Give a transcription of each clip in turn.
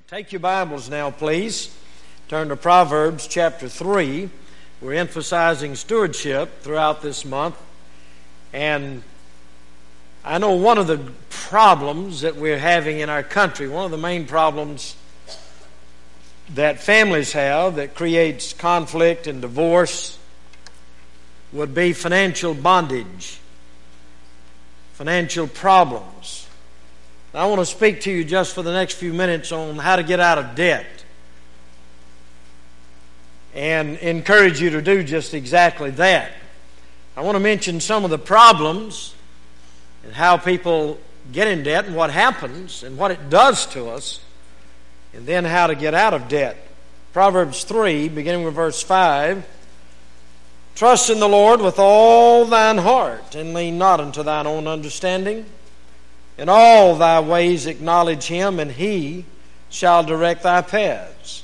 Take your Bibles now, please. Turn to Proverbs chapter 3. We're emphasizing stewardship throughout this month. And I know one of the problems that we're having in our country, one of the main problems that families have that creates conflict and divorce would be financial bondage, financial problems. I want to speak to you just for the next few minutes on how to get out of debt and encourage you to do just exactly that. I want to mention some of the problems and how people get in debt and what happens and what it does to us, and then how to get out of debt. Proverbs 3, beginning with verse 5. Trust in the Lord with all thine heart, and lean not unto thine own understanding. In all thy ways acknowledge him, and he shall direct thy paths.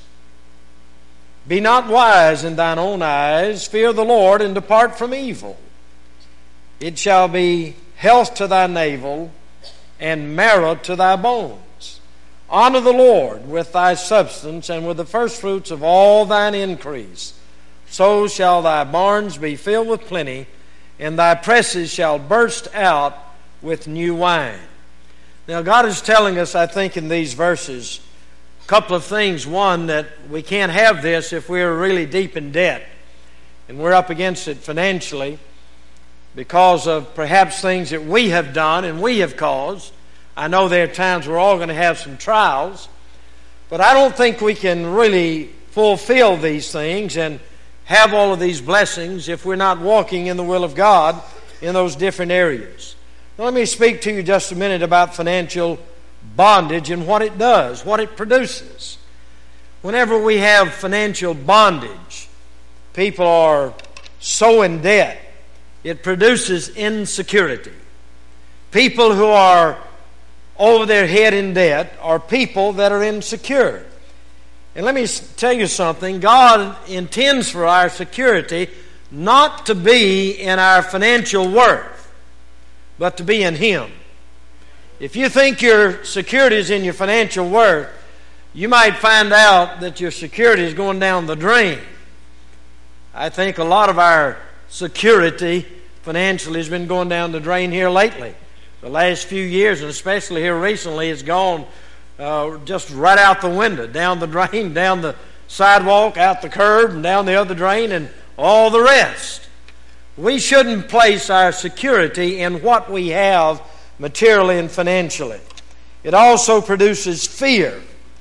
Be not wise in thine own eyes. Fear the Lord, and depart from evil. It shall be health to thy navel, and marrow to thy bones. Honor the Lord with thy substance, and with the firstfruits of all thine increase. So shall thy barns be filled with plenty, and thy presses shall burst out with new wine. Now, God is telling us, I think, in these verses, a couple of things. One, that we can't have this if we're really deep in debt and we're up against it financially because of perhaps things that we have done and we have caused. I know there are times we're all going to have some trials, but I don't think we can really fulfill these things and have all of these blessings if we're not walking in the will of God in those different areas. Now, let me speak to you just a minute about financial bondage and what it does, what it produces. Whenever we have financial bondage, people are so in debt, it produces insecurity. People who are over their head in debt are people that are insecure. And let me tell you something. God intends for our security not to be in our financial worth, but to be in him. If you think your security is in your financial worth, you might find out that your security is going down the drain. I think a lot of our security financially has been going down the drain here lately. The last few years, and especially here recently, it's gone just right out the window, down the drain, down the sidewalk, out the curb, and down the other drain, and all the rest. We shouldn't place our security in what we have materially and financially. It also produces fear.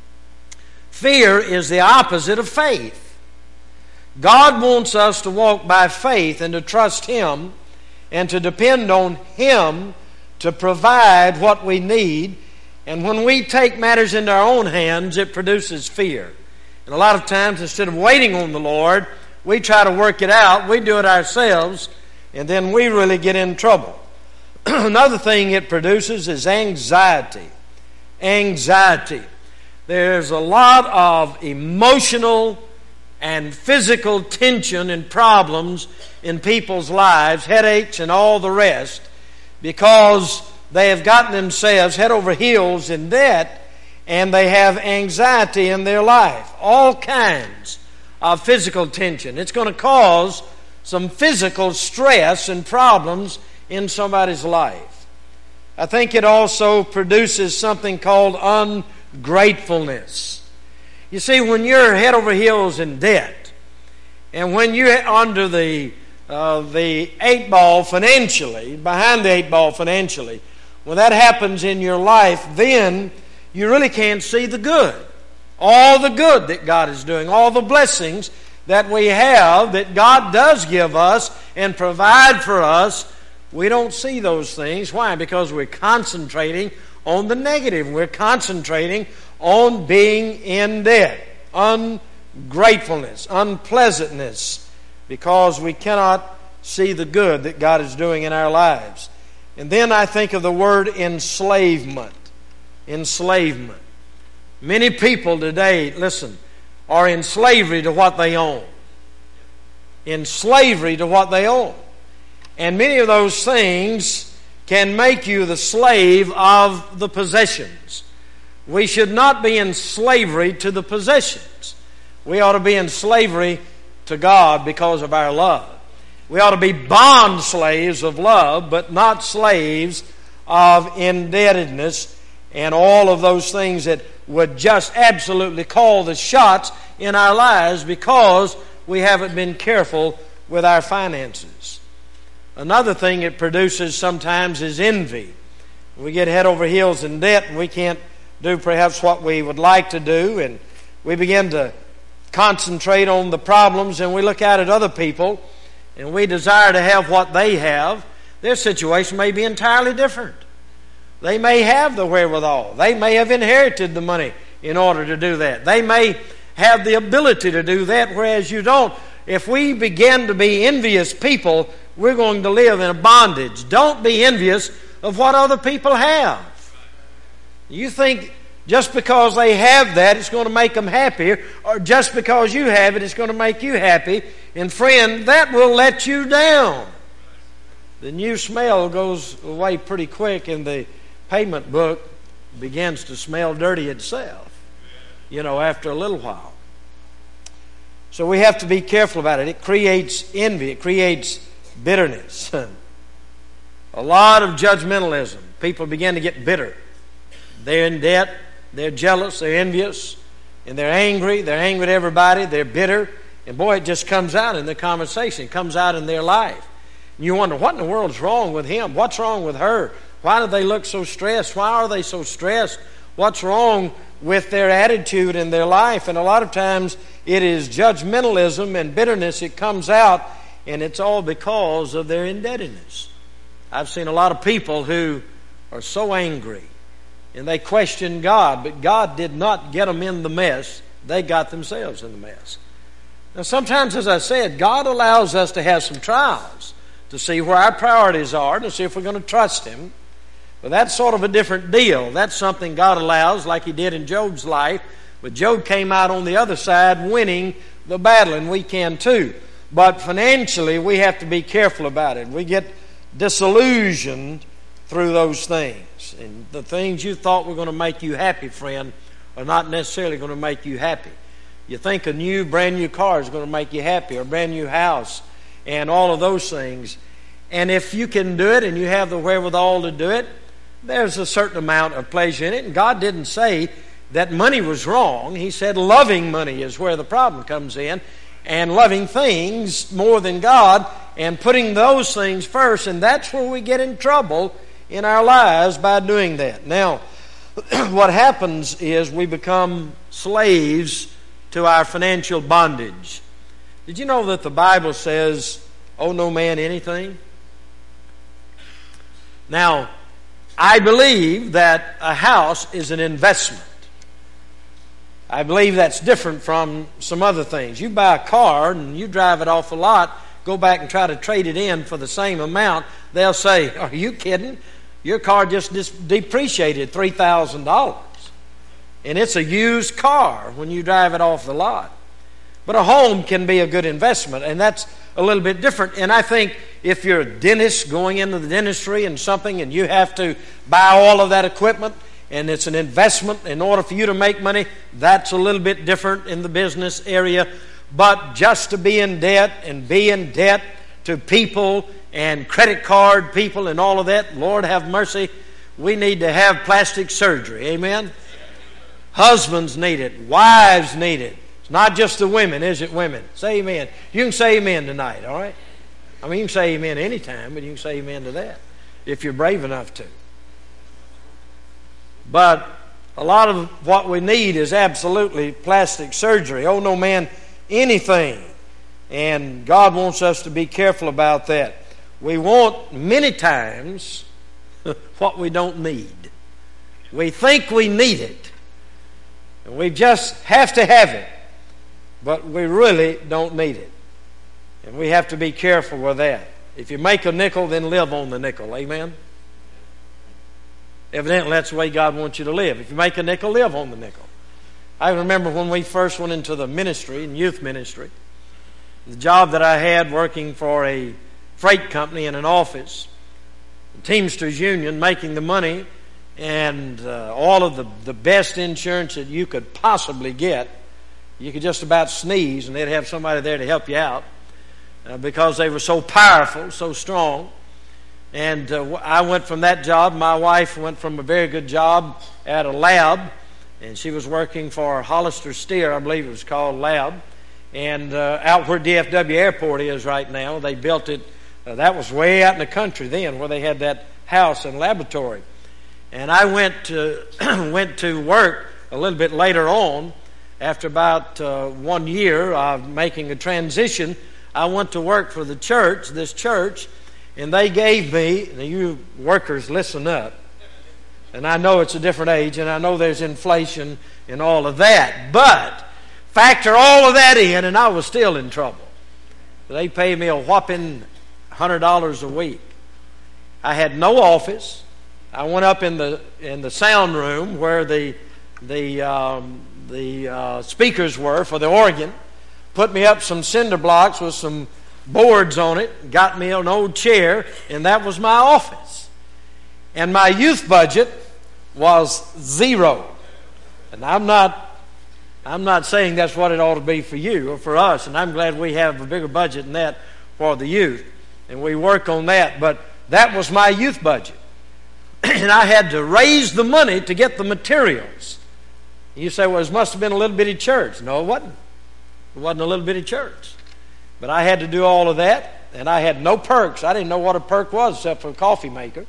Fear is the opposite of faith. God wants us to walk by faith and to trust him and to depend on him to provide what we need. And when we take matters into our own hands, it produces fear. And a lot of times, instead of waiting on the Lord, we try to work it out. We do it ourselves, and then we really get in trouble. Another thing it produces is anxiety. Anxiety. There's a lot of emotional and physical tension and problems in people's lives, headaches and all the rest, because they have gotten themselves head over heels in debt, and they have anxiety in their life. All kinds of physical tension. It's going to cause some physical stress and problems in somebody's life. I think it also produces something called ungratefulness. You see, when you're head over heels in debt, and when you're under the 8 ball financially, behind the 8 ball financially, when that happens in your life, then you really can't see the good. All the good that God is doing, all the blessings that we have, that God does give us and provide for us, we don't see those things. Why? Because we're concentrating on the negative. We're concentrating on being in debt, ungratefulness, unpleasantness, because we cannot see the good that God is doing in our lives. And then I think of the word enslavement. Enslavement. Many people today, listen, are in slavery to what they own. In slavery to what they own. And many of those things can make you the slave of the possessions. We should not be in slavery to the possessions. We ought to be in slavery to God because of our love. We ought to be bond slaves of love, but not slaves of indebtedness and all of those things that would just absolutely call the shots in our lives because we haven't been careful with our finances. Another thing it produces sometimes is envy. We get head over heels in debt and we can't do perhaps what we would like to do, and we begin to concentrate on the problems, and we look out at other people and we desire to have what they have. Their situation may be entirely different. They may have the wherewithal. They may have inherited the money in order to do that. They may have the ability to do that, whereas you don't. If we begin to be envious people, we're going to live in a bondage. Don't be envious of what other people have. You think just because they have that, it's going to make them happier, or just because you have it, it's going to make you happy. And friend, that will let you down. The new smell goes away pretty quick, and the payment book begins to smell dirty itself, after a little while. So we have to be careful about it. It creates envy. It creates bitterness. A lot of judgmentalism. People begin to get bitter. They're in debt. They're jealous. They're envious. And they're angry. They're angry at everybody. They're bitter. And boy, it just comes out in the conversation. It comes out in their life. And you wonder, what in the world's wrong with him? What's wrong with her? Why do they look so stressed? Why are they so stressed? What's wrong with their attitude in their life? And a lot of times it is judgmentalism and bitterness. It comes out, and it's all because of their indebtedness. I've seen a lot of people who are so angry, and they question God, but God did not get them in the mess. They got themselves in the mess. Now sometimes, as I said, God allows us to have some trials to see where our priorities are, to see if we're going to trust Him. But that's sort of a different deal. That's something God allows, like He did in Job's life. But Job came out on the other side winning the battle, and we can too. But financially, we have to be careful about it. We get disillusioned through those things. And the things you thought were going to make you happy, friend, are not necessarily going to make you happy. You think a brand new car is going to make you happy, or a brand new house, and all of those things. And if you can do it and you have the wherewithal to do it, there's a certain amount of pleasure in it. And God didn't say that money was wrong. He said loving money is where the problem comes in, and loving things more than God and putting those things first. And that's where we get in trouble in our lives by doing that. Now, what happens is we become slaves to our financial bondage. Did you know that the Bible says, owe no man anything? Now, I believe that a house is an investment. I believe that's different from some other things. You buy a car and you drive it off the lot, go back and try to trade it in for the same amount, they'll say, are you kidding? Your car just depreciated $3,000. And it's a used car when you drive it off the lot. But a home can be a good investment, and that's a little bit different. And I think if you're a dentist going into the dentistry and something, and you have to buy all of that equipment, and it's an investment in order for you to make money, that's a little bit different in the business area. But just to be in debt and be in debt to people and credit card people and all of that, Lord have mercy, we need to have plastic surgery. Amen? Husbands need it. Wives need it. It's not just the women, is it, women? Say amen. You can say amen tonight, all right? I mean, you can say amen anytime, but you can say amen to that if you're brave enough to. But a lot of what we need is absolutely plastic surgery. Owe no man anything. And God wants us to be careful about that. We want many times what we don't need. We think we need it. And we just have to have it. But we really don't need it. And we have to be careful with that. If you make a nickel, then live on the nickel. Amen? Evidently, that's the way God wants you to live. If you make a nickel, live on the nickel. I remember when we first went into the ministry, in youth ministry, the job that I had working for a freight company in an office, the Teamsters Union, making the money, and all of the best insurance that you could possibly get. You could just about sneeze and they'd have somebody there to help you out because they were so powerful, so strong. And I went from that job. My wife went from a very good job at a lab, and she was working for Hollister Steer, I believe it was called, lab. And out where DFW Airport is right now, they built it. That was way out in the country then, where they had that house and laboratory. And I went to work a little bit later on. After about 1 year of making a transition, I went to work for the church, this church, and they gave me, now you workers listen up, and I know it's a different age, and I know there's inflation and all of that, but factor all of that in, and I was still in trouble. They paid me a whopping $100 a week. I had no office. I went up in the sound room where the speakers were for the organ, put me up some cinder blocks with some boards on it, got me an old chair, and that was my office. And my youth budget was zero. And I'm not saying that's what it ought to be for you or for us, and I'm glad we have a bigger budget than that for the youth, and we work on that, but that was my youth budget. And I had to raise the money to get the materials. You say, well, it must have been a little bitty church. No, it wasn't. It wasn't a little bitty church. But I had to do all of that, and I had no perks. I didn't know what a perk was except for a coffee maker.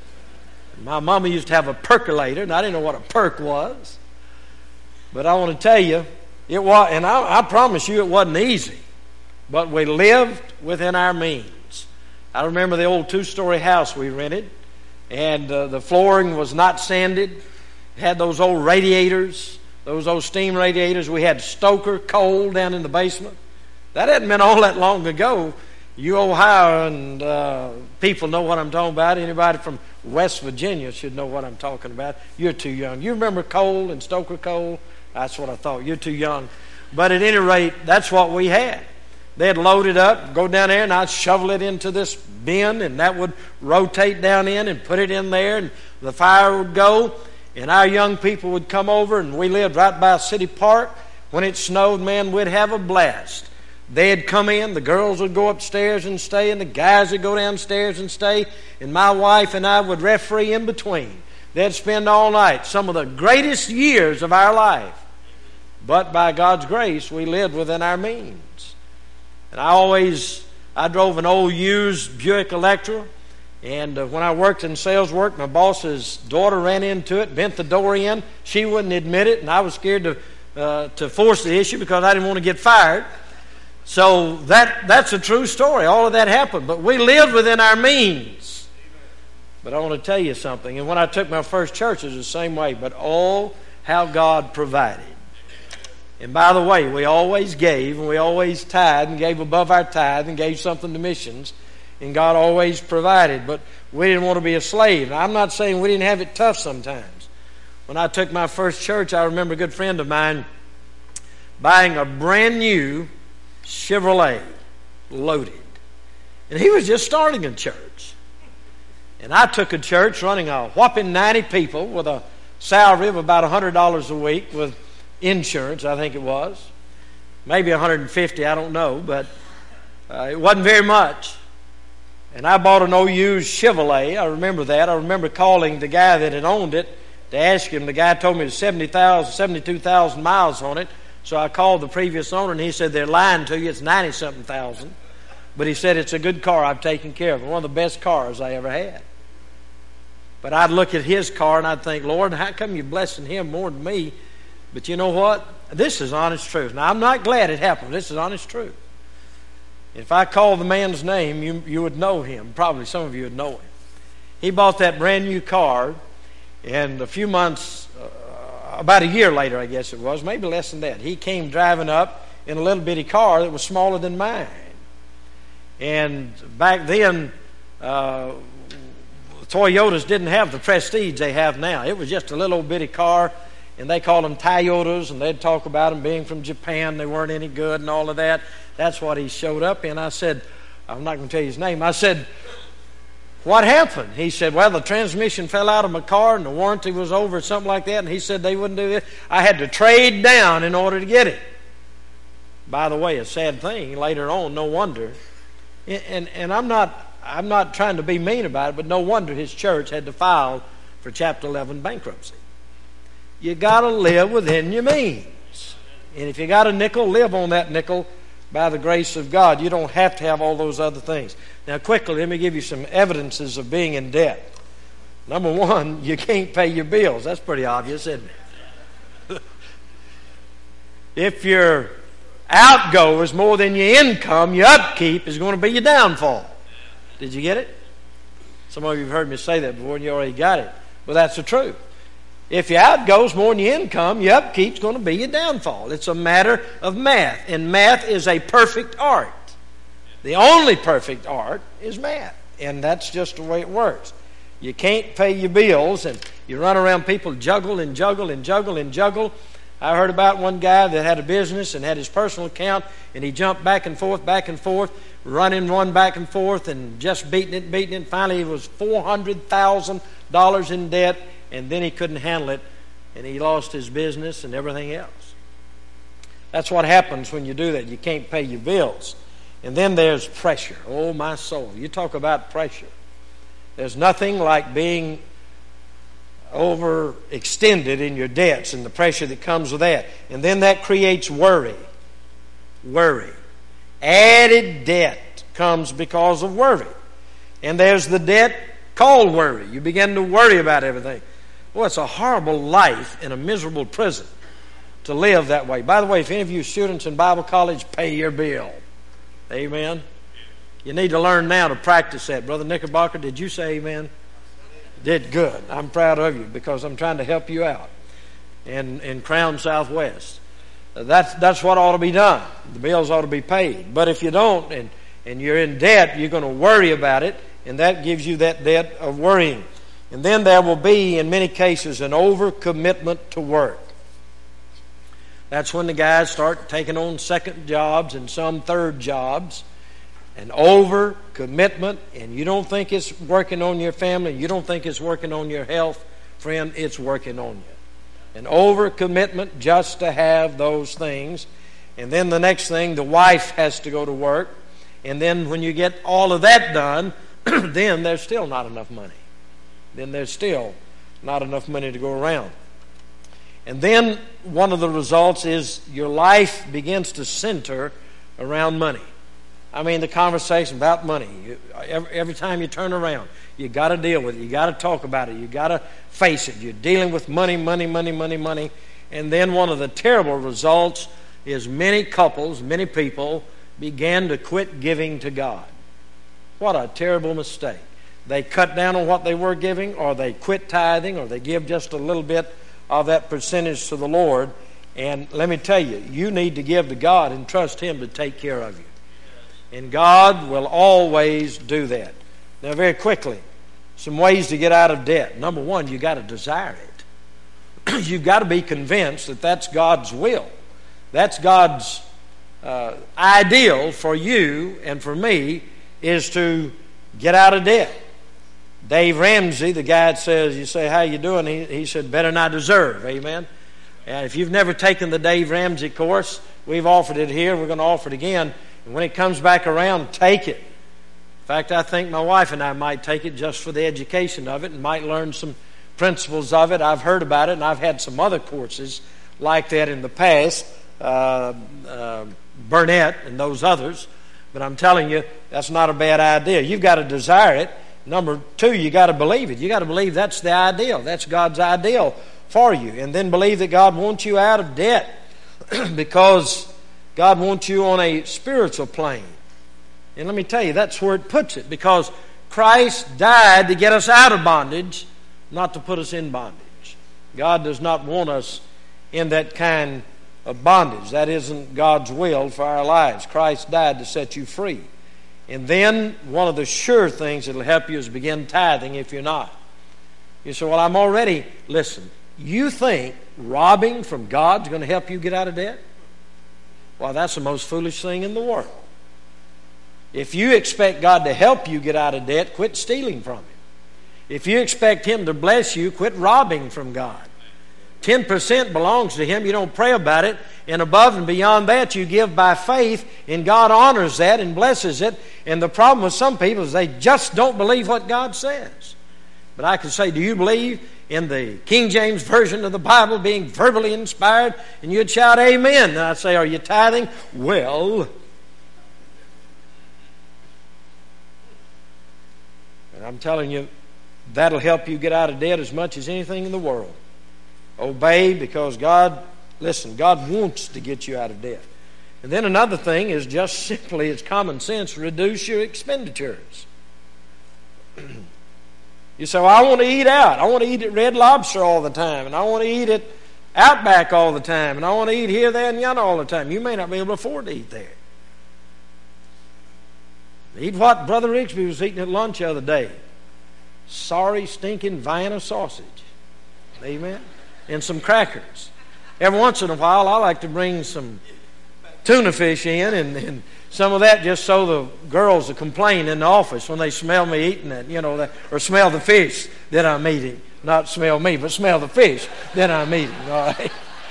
My mama used to have a percolator, and I didn't know what a perk was. But I want to tell you, it was, and I promise you it wasn't easy. But we lived within our means. I remember the old 2-story house we rented, and the flooring was not sanded. It had those old radiators, those old steam radiators. We had stoker coal down in the basement. That hadn't been all that long ago. You Ohio and people know what I'm talking about. Anybody from West Virginia should know what I'm talking about. You're too young. You remember coal and stoker coal? That's what I thought. You're too young. But at any rate, that's what we had. They'd load it up, go down there, and I'd shovel it into this bin, and that would rotate down in and put it in there, and the fire would go, and our young people would come over, and we lived right by City Park. When it snowed, man, we'd have a blast. They'd come in, the girls would go upstairs and stay, and the guys would go downstairs and stay, and my wife and I would referee in between. They'd spend all night, some of the greatest years of our life. But by God's grace, we lived within our means. And I drove an old used Buick Electra, and when I worked in sales work, my boss's daughter ran into it, bent the door in. She wouldn't admit it, and I was scared to force the issue because I didn't want to get fired. So that's a true story. All of that happened, but we lived within our means. But I want to tell you something, and when I took my first church, it was the same way, but oh, how God provided. And by the way, we always gave, and we always tithed, and gave above our tithe, and gave something to missions, and God always provided. But we didn't want to be a slave. Now, I'm not saying we didn't have it tough sometimes. When I took my first church, I remember a good friend of mine buying a brand new Chevrolet, loaded. And he was just starting a church. And I took a church running a whopping 90 people with a salary of about $100 a week with insurance, I think it was. Maybe 150, I don't know, but it wasn't very much. And I bought an old used Chevrolet. I remember that. I remember calling the guy that had owned it to ask him. The guy told me it was 72,000 miles on it. So I called the previous owner, and he said, they're lying to you. It's 90-something thousand. But he said, it's a good car. I've taken care of it. One of the best cars I ever had. But I'd look at his car, and I'd think, Lord, how come you're blessing him more than me? But you know what? This is honest truth. Now, I'm not glad it happened. This is honest truth. If I called the man's name, you would know him. Probably some of you would know him. He bought that brand new car, and a few months, about a year later, I guess it was, maybe less than that, he came driving up in a little bitty car that was smaller than mine. And back then, Toyotas didn't have the prestige they have now. It was just a little old bitty car, and they called them Toyotas, and they'd talk about them being from Japan. They weren't any good and all of that. That's what he showed up in. I said, I'm not going to tell you his name. I said, What happened? He said, well, the transmission fell out of my car and the warranty was over or something like that, and he said they wouldn't do it. I had to trade down in order to get it. By the way, a sad thing later on, no wonder. And I'm not trying to be mean about it, but no wonder his church had to file for Chapter 11 bankruptcy. You got to live within your means. And if you got a nickel, live on that nickel by the grace of God. You don't have to have all those other things. Now, quickly, let me give you some evidences of being in debt. Number one, you can't pay your bills. That's pretty obvious, isn't it? If your outgo is more than your income, your upkeep is going to be your downfall. Did you get it? Some of you have heard me say that before and you already got it. But that's the truth. If your outgo is more than your income, your upkeep is going to be your downfall. It's a matter of math. And math is a perfect art. The only perfect art is math. And that's just the way it works. You can't pay your bills and you run around people juggle and juggle and juggle and juggle. I heard about one guy that had a business and had his personal account, and he jumped back and forth, running one back and forth and just beating it. Finally, he was $400,000 in debt, and then he couldn't handle it, and he lost his business and everything else. That's what happens when you do that. You can't pay your bills. And then there's pressure. Oh, my soul. You talk about pressure. There's nothing like being overextended in your debts and the pressure that comes with that. And then that creates worry. Worry. Added debt comes because of worry. And there's the debt called worry. You begin to worry about everything. Well, it's a horrible life in a miserable prison to live that way. By the way, if any of you students in Bible college, pay your bill. Amen. You need to learn now to practice that. Brother Knickerbocker, did you say amen? Did good. I'm proud of you because I'm trying to help you out in Crown Southwest. That's what ought to be done. The bills ought to be paid. But if you don't and you're in debt, you're going to worry about it, and that gives you that debt of worrying. And then there will be, in many cases, an overcommitment to work. That's when the guys start taking on second jobs and some third jobs. An overcommitment, and you don't think it's working on your family, you don't think it's working on your health, friend, it's working on you. An overcommitment just to have those things. And then the next thing, the wife has to go to work. And then when you get all of that done, then there's still not enough money. Then there's still not enough money to go around. And then one of the results is your life begins to center around money. I mean, the conversation about money. Every time you turn around, you got to deal with it. You got to talk about it. You got to face it. You're dealing with money. And then one of the terrible results is many couples, many people began to quit giving to God. What a terrible mistake. They cut down on what they were giving, or they quit tithing, or they give just a little bit of that percentage to the Lord. And let me tell you, you need to give to God and trust Him to take care of you. And God will always do that. Now, very quickly, some ways to get out of debt. Number one, you got to desire it. You've got to be convinced that that's God's will. That's God's ideal for you and for me, is to get out of debt. Dave Ramsey, the guy that says, you say, how you doing? He said, better than I deserve. Amen. And if you've never taken the Dave Ramsey course, we've offered it here. We're going to offer it again. And when it comes back around, take it. In fact, I think my wife and I might take it just for the education of it and might learn some principles of it. I've heard about it, and I've had some other courses like that in the past, Burnett and those others. But I'm telling you, that's not a bad idea. You've got to desire it. Number two, you got to believe it. You got to believe that's the ideal. That's God's ideal for you. And then believe that God wants you out of debt because God wants you on a spiritual plane. And let me tell you, that's where it puts it, because Christ died to get us out of bondage, not to put us in bondage. God does not want us in that kind of bondage. That isn't God's will for our lives. Christ died to set you free. And then one of the sure things that will help you is begin tithing if you're not. You say, well, I'm already... Listen, you think robbing from God's going to help you get out of debt? Well, that's the most foolish thing in the world. If you expect God to help you get out of debt, quit stealing from Him. If you expect Him to bless you, quit robbing from God. 10% belongs to Him. You don't pray about it. And above and beyond that, you give by faith, and God honors that and blesses it. And the problem with some people is they just don't believe what God says. But I can say, do you believe in the King James Version of the Bible being verbally inspired? And you'd shout, amen. And I'd say, are you tithing? Well, and I'm telling you, that'll help you get out of debt as much as anything in the world. Obey, because God wants to get you out of debt. And then another thing is just simply, it's common sense, reduce your expenditures. You say, well, I want to eat out. I want to eat at Red Lobster all the time, and I want to eat at Outback all the time, and I want to eat here, there, and yonder all the time. You may not be able to afford to eat there. Eat what Brother Rigsby was eating at lunch the other day. Sorry, stinking Vienna sausage. Amen? And some crackers. Every once in a while, I like to bring some tuna fish in and some of that just so the girls will complain in the office when they smell me eating it, or smell the fish that I'm eating. Not smell me, but smell the fish that I'm eating. All right?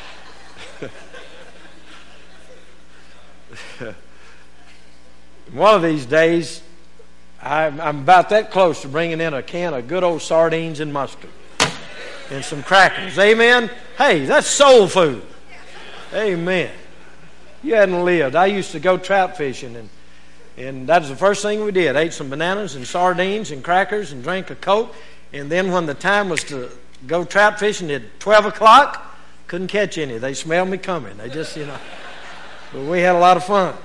One of these days, I'm about that close to bringing in a can of good old sardines and mustard and some crackers. Amen? Hey, that's soul food. Amen. You hadn't lived. I used to go trout fishing, and that was the first thing we did. Ate some bananas and sardines and crackers and drank a Coke. And then when the time was to go trout fishing at 12 o'clock, couldn't catch any. They smelled me coming. They just, But we had a lot of fun.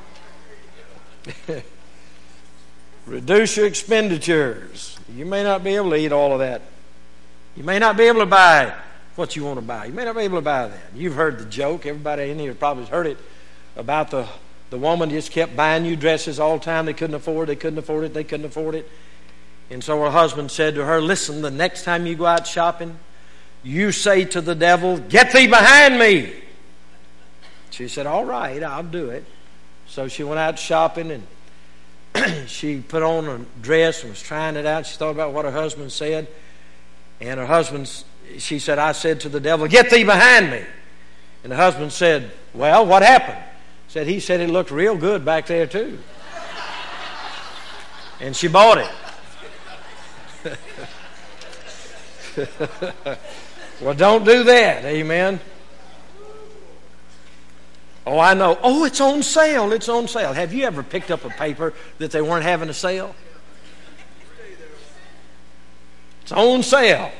Reduce your expenditures. You may not be able to eat all of that. You may not be able to buy what you want to buy. You may not be able to buy that. You've heard the joke. Everybody in here probably has heard it about the woman just kept buying new dresses all the time. They couldn't afford it. And so her husband said to her, listen, the next time you go out shopping, you say to the devil, get thee behind me. She said, all right, I'll do it. So she went out shopping, and she put on a dress and was trying it out. She thought about what her husband said. And she said, I said to the devil, get thee behind me. And the husband said, well, what happened? He said it looked real good back there too. And she bought it. Well, don't do that. Amen. Oh, I know. Oh, it's on sale. It's on sale. Have you ever picked up a paper that they weren't having a sale? It's on sale.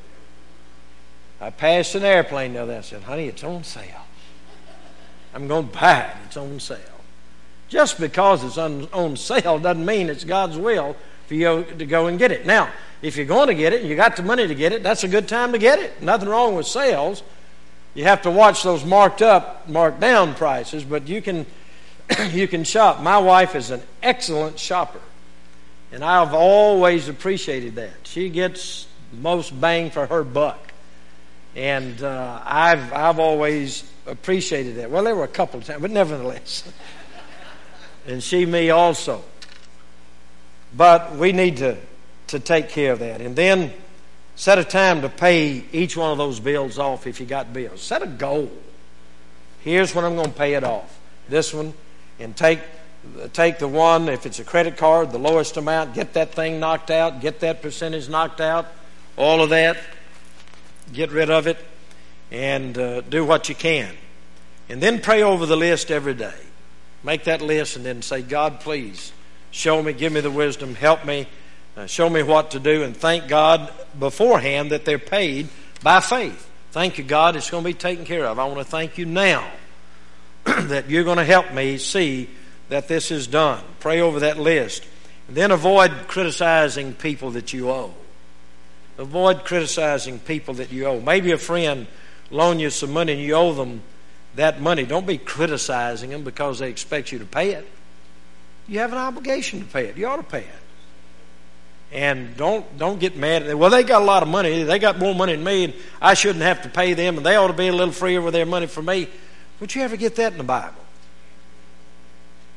I passed an airplane the other day. I said, honey, it's on sale. I'm going to buy it. It's on sale. Just because it's on sale doesn't mean it's God's will for you to go and get it. Now, if you're going to get it and you got the money to get it, that's a good time to get it. Nothing wrong with sales. You have to watch those marked down prices, but you can shop. My wife is an excellent shopper, and I've always appreciated that. She gets most bang for her buck, and I've always appreciated that. Well, there were a couple of times, but nevertheless, and she me also. But we need to take care of that, and then set a time to pay each one of those bills off if you got bills. Set a goal. Here's when I'm going to pay it off. This one, and take the one, if it's a credit card, the lowest amount, get that thing knocked out, get that percentage knocked out, all of that, get rid of it, and do what you can. And then pray over the list every day. Make that list and then say, God, please, show me, give me the wisdom, help me, show me what to do, and thank God beforehand that they're paid by faith. Thank you, God, it's going to be taken care of. I want to thank you now that you're going to help me see that this is done. Pray over that list. And then avoid criticizing people that you owe. Avoid criticizing people that you owe. Maybe a friend loaned you some money and you owe them that money. Don't be criticizing them because they expect you to pay it. You have an obligation to pay it. You ought to pay it. And don't get mad at them. Well, they got a lot of money. They got more money than me, and I shouldn't have to pay them, and they ought to be a little freer with their money for me. Would you ever get that in the Bible?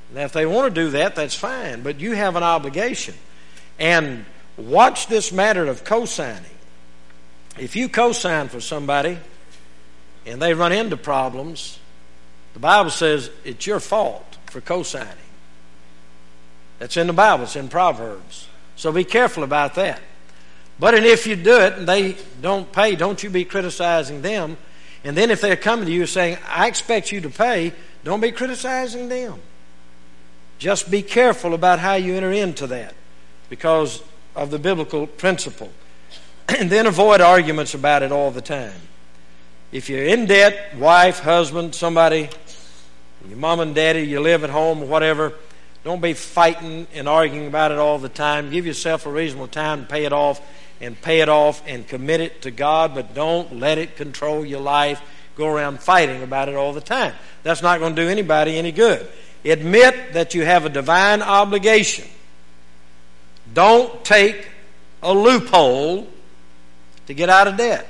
Now, if they want to do that, that's fine, but you have an obligation. And watch this matter of co-signing. If you co-sign for somebody and they run into problems, the Bible says it's your fault for co-signing. That's in the Bible. It's in Proverbs. So be careful about that. But if you do it and they don't pay, don't you be criticizing them. And then if they're coming to you saying, I expect you to pay, don't be criticizing them. Just be careful about how you enter into that because of the biblical principle. And then avoid arguments about it all the time. If you're in debt, wife, husband, somebody, your mom and daddy, you live at home or whatever, don't be fighting and arguing about it all the time. Give yourself a reasonable time to pay it off and commit it to God, but don't let it control your life. Go around fighting about it all the time. That's not going to do anybody any good. Admit that you have a divine obligation. Don't take a loophole to get out of debt.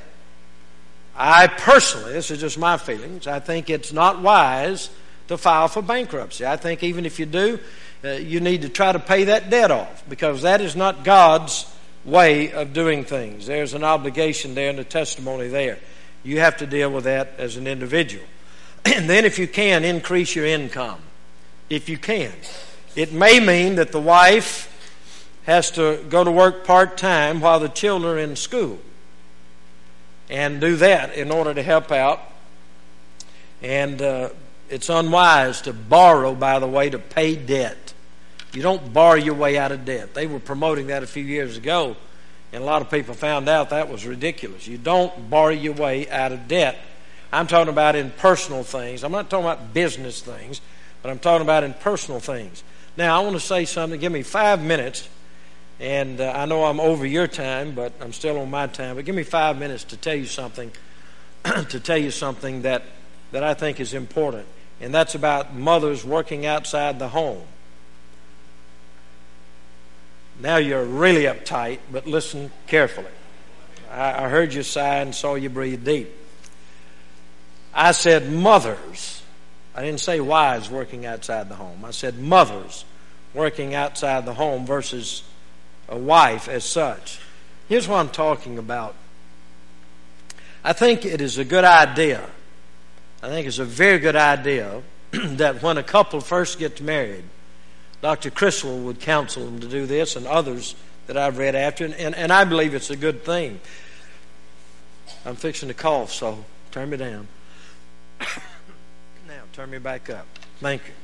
I personally, this is just my feelings, I think it's not wise to file for bankruptcy. I think even if you do, you need to try to pay that debt off because that is not God's way of doing things. There's an obligation there and a testimony there. You have to deal with that as an individual. And then if you can, increase your income. If you can. It may mean that the wife has to go to work part-time while the children are in school and do that in order to help out. And it's unwise to borrow, by the way, to pay debt. You don't borrow your way out of debt. They were promoting that a few years ago, and a lot of people found out that was ridiculous. You don't borrow your way out of debt. I'm talking about in personal things. I'm not talking about business things, but I'm talking about in personal things. Now, I want to say something. Give me 5 minutes, and I know I'm over your time, but I'm still on my time. But give me 5 minutes to tell you something, that I think is important, and that's about mothers working outside the home. Now you're really uptight, but listen carefully. I heard you sigh and saw you breathe deep. I said mothers. I didn't say wives working outside the home. I said mothers working outside the home versus a wife as such. Here's what I'm talking about. I think it is a good idea. I think it's a very good idea that when a couple first gets married, Dr. Criswell would counsel them to do this and others that I've read after, and I believe it's a good thing. I'm fixing to cough, so turn me down. Now, turn me back up. Thank you.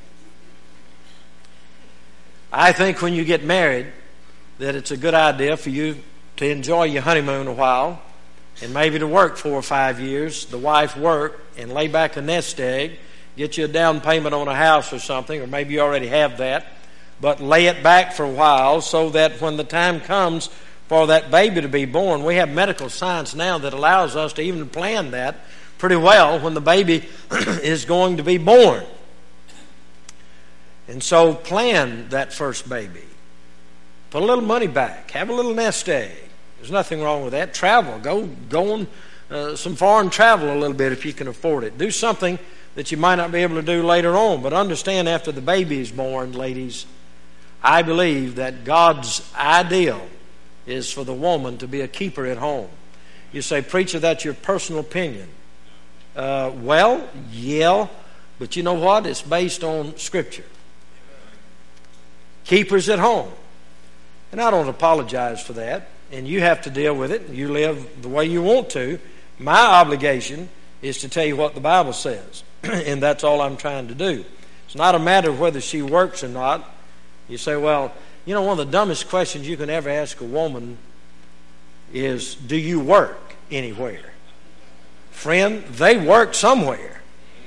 I think when you get married that it's a good idea for you to enjoy your honeymoon a while and maybe to work 4 or 5 years, the wife work and lay back a nest egg, get you a down payment on a house or something, or maybe you already have that, but lay it back for a while so that when the time comes for that baby to be born, we have medical science now that allows us to even plan that pretty well when the baby is going to be born. And so plan that first baby. Put a little money back. Have a little nest egg. There's nothing wrong with that. Travel. Go on some foreign travel a little bit if you can afford it. Do something that you might not be able to do later on. But understand, after the baby is born, ladies, I believe that God's ideal is for the woman to be a keeper at home. You say, preacher, that's your personal opinion. Well, yeah, but you know what? It's based on Scripture. Keepers at home. And I don't apologize for that. And you have to deal with it. You live the way you want to. My obligation is to tell you what the Bible says. And that's all I'm trying to do. It's not a matter of whether she works or not. You say, well, you know, one of the dumbest questions you can ever ask a woman is, do you work anywhere? Friend, they work somewhere.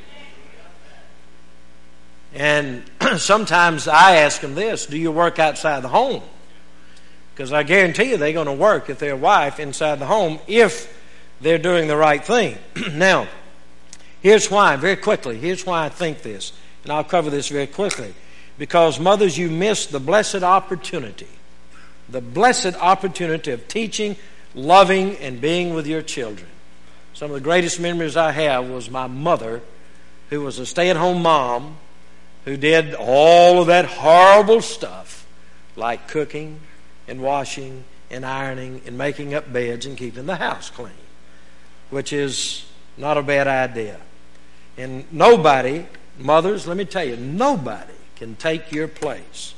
And sometimes I ask them this, do you work outside the home? Because I guarantee you they're going to work if they're a wife inside the home if they're doing the right thing. Now, here's why, very quickly. Here's why I think this. And I'll cover this very quickly. Because, mothers, you miss the blessed opportunity. The blessed opportunity of teaching, loving, and being with your children. Some of the greatest memories I have was my mother, who was a stay-at-home mom, who did all of that horrible stuff like cooking and washing and ironing and making up beds and keeping the house clean, which is not a bad idea. And nobody, mothers, let me tell you, nobody can take your place.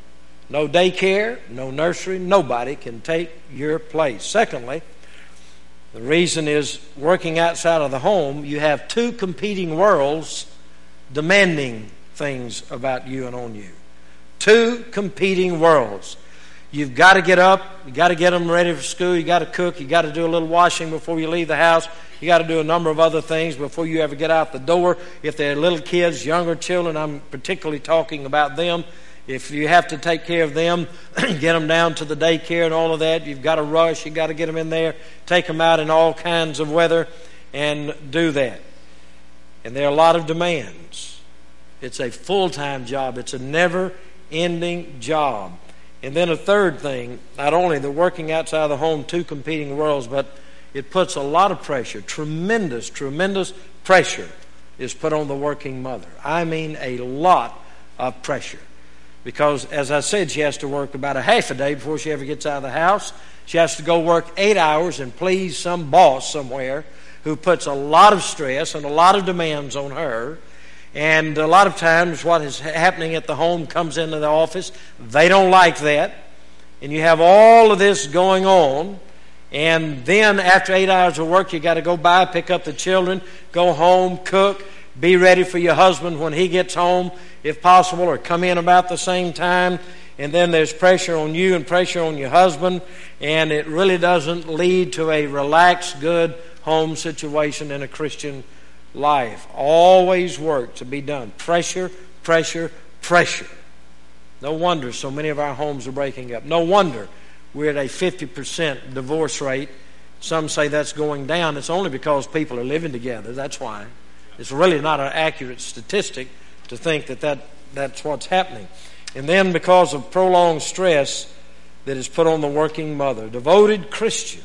No daycare, no nursery, nobody can take your place. Secondly, the reason is working outside of the home, you have two competing worlds demanding things about you and on you. Two competing worlds. You've got to get up, you've got to get them ready for school, you've got to cook, you've got to do a little washing before you leave the house, you got to do a number of other things before you ever get out the door. If they're little kids, younger children, I'm particularly talking about them. If you have to take care of them, get them down to the daycare and all of that, you've got to rush, you've got to get them in there, take them out in all kinds of weather, and do that. And there are a lot of demands. It's a full-time job. It's a never-ending job. And then a third thing, not only the working outside of the home, two competing worlds, but it puts a lot of pressure, tremendous pressure is put on the working mother. I mean a lot of pressure. Because, as I said, she has to work about a half a day before she ever gets out of the house. She has to go work 8 hours and please some boss somewhere who puts a lot of stress and a lot of demands on her. And a lot of times what is happening at the home comes into the office. They don't like that. And you have all of this going on. And then after 8 hours of work, you got to go by, pick up the children, go home, cook, be ready for your husband when he gets home, if possible, or come in about the same time. And then there's pressure on you and pressure on your husband. And it really doesn't lead to a relaxed, good home situation in a Christian life. Always work to be done. Pressure, pressure, pressure. No wonder so many of our homes are breaking up. No wonder we're at a 50% divorce rate. Some say that's going down. It's only because people are living together. That's why. It's really not an accurate statistic to think that's what's happening. And then because of prolonged stress that is put on the working mother, devoted Christian,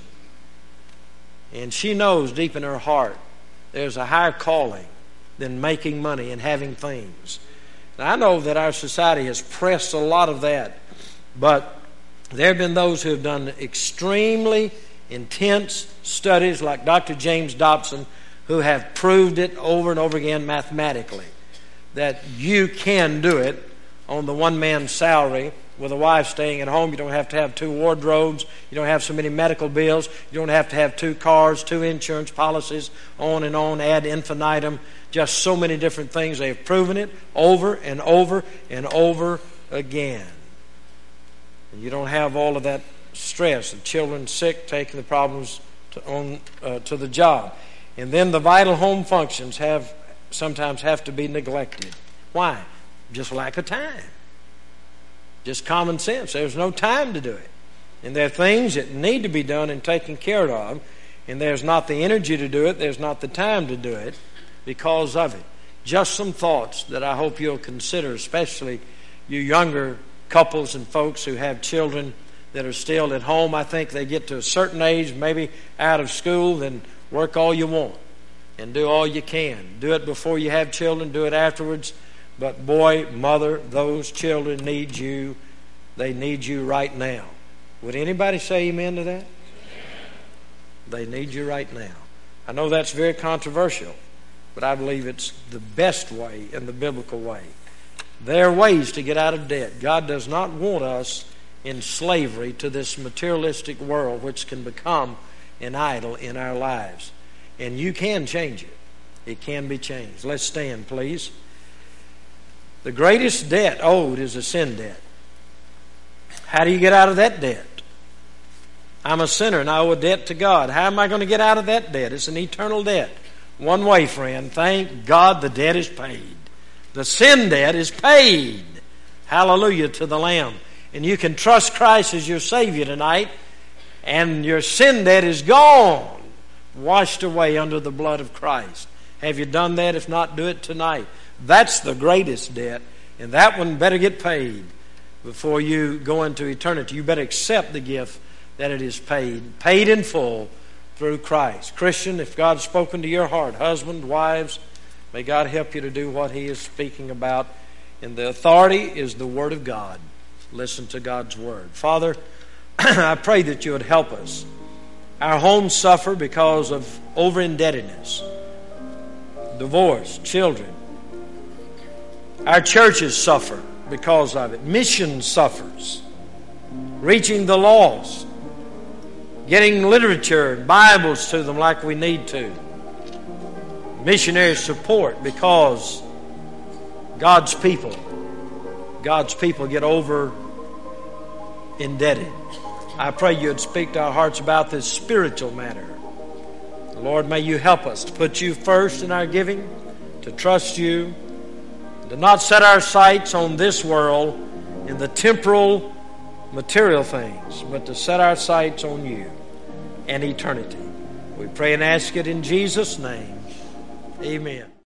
and she knows deep in her heart there's a higher calling than making money and having things. Now, I know that our society has pressed a lot of that, but there have been those who have done extremely intense studies like Dr. James Dobson, who have proved it over and over again mathematically, that you can do it on the one-man salary with a wife staying at home. You don't have to have two wardrobes. You don't have so many medical bills. You don't have to have two cars, two insurance policies, on and on, ad infinitum. Just so many different things. They have proven it over and over and over again. And you don't have all of that stress. The children sick, taking the problems to the job. And then the vital home functions sometimes have to be neglected. Why? Just lack of time. Just common sense. There's no time to do it. And there are things that need to be done and taken care of, and there's not the energy to do it, there's not the time to do it because of it. Just some thoughts that I hope you'll consider, especially you younger couples and folks who have children that are still at home. I think they get to a certain age, maybe out of school, then work all you want and do all you can. Do it before you have children, do it afterwards. But boy, mother, those children need you. They need you right now. Would anybody say amen to that? Amen. They need you right now. I know that's very controversial, but I believe it's the best way and the biblical way. There are ways to get out of debt. God does not want us in slavery to this materialistic world, which can become an idol in our lives. And you can change it. It can be changed. Let's stand, please. The greatest debt owed is a sin debt. How do you get out of that debt? I'm a sinner and I owe a debt to God. How am I going to get out of that debt? It's an eternal debt. One way, friend. Thank God the debt is paid. The sin debt is paid. Hallelujah to the Lamb. And you can trust Christ as your Savior tonight, and your sin debt is gone, washed away under the blood of Christ. Have you done that? If not, do it tonight. That's the greatest debt, and that one better get paid before you go into eternity. You better accept the gift that it is paid in full through Christ. Christian, if God's spoken to your heart, husband, wives, may God help you to do what He is speaking about And the authority is the Word of God. Listen to God's Word. Father, I pray that you would help us. Our homes suffer because of over-indebtedness, divorce, children. Our churches suffer because of it. Mission suffers. Reaching the lost. Getting literature and Bibles to them like we need to. Missionary support because God's people get over indebted. I pray you would speak to our hearts about this spiritual matter. Lord, may you help us to put you first in our giving, to trust you, to not set our sights on this world in the temporal material things, but to set our sights on you and eternity. We pray and ask it in Jesus' name. Amen.